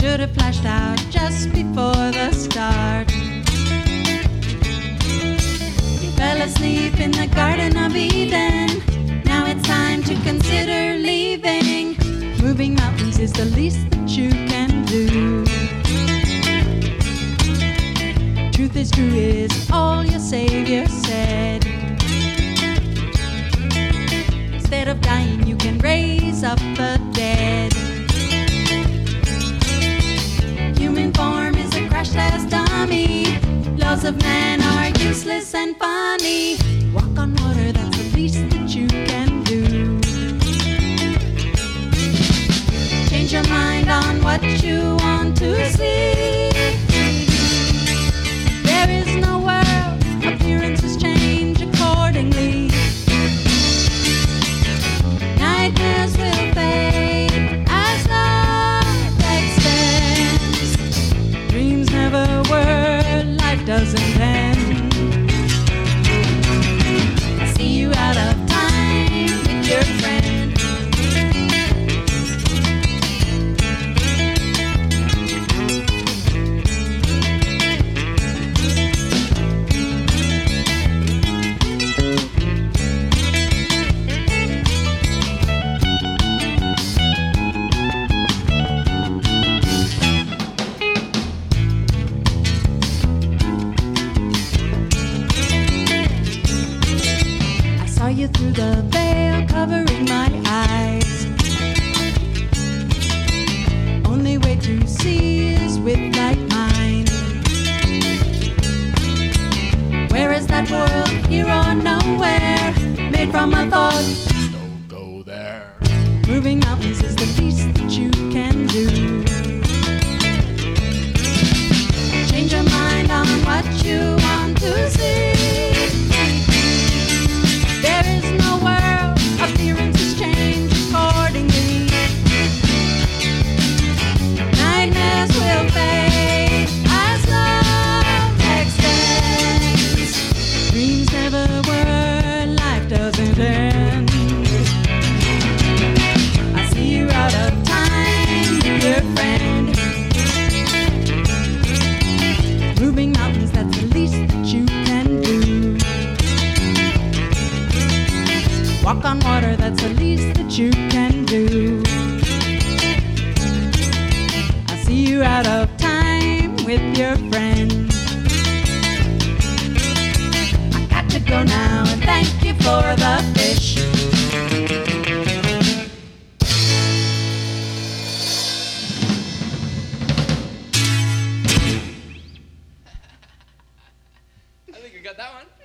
should have flashed out just before the start. You fell asleep in the Garden of Eden. Now it's time to consider leaving. Moving mountains is the least that you can do. Truth is true is all your Savior said. Instead of dying, you can raise up the dead. Human form is a crash-test dummy. Laws of man are useless and funny. Walk on water, that's the least that you can do. Change your mind on what you want to see. There is no world, appearances change accordingly. Nightmares will fade as life extends. Dreams never were, life doesn't end. I see you out of time with your friend. You through the veil covering my eyes. Only way to see is with like mine. Where is that world, here or nowhere? Made from a thought, Don't go there. moving mountains is the least that you can do. Change your mind on what you want to see. There is no world, appearances change accordingly. Nightmares will fade as love extends. Dreams never were, life doesn't end. I see you out of time with your friend. Moving mountains, that's the least that you can do. Walk on water, that's the least that you can do. I see you out of time with your friend. I got to go now, and thank you for the fish. I think I got that one.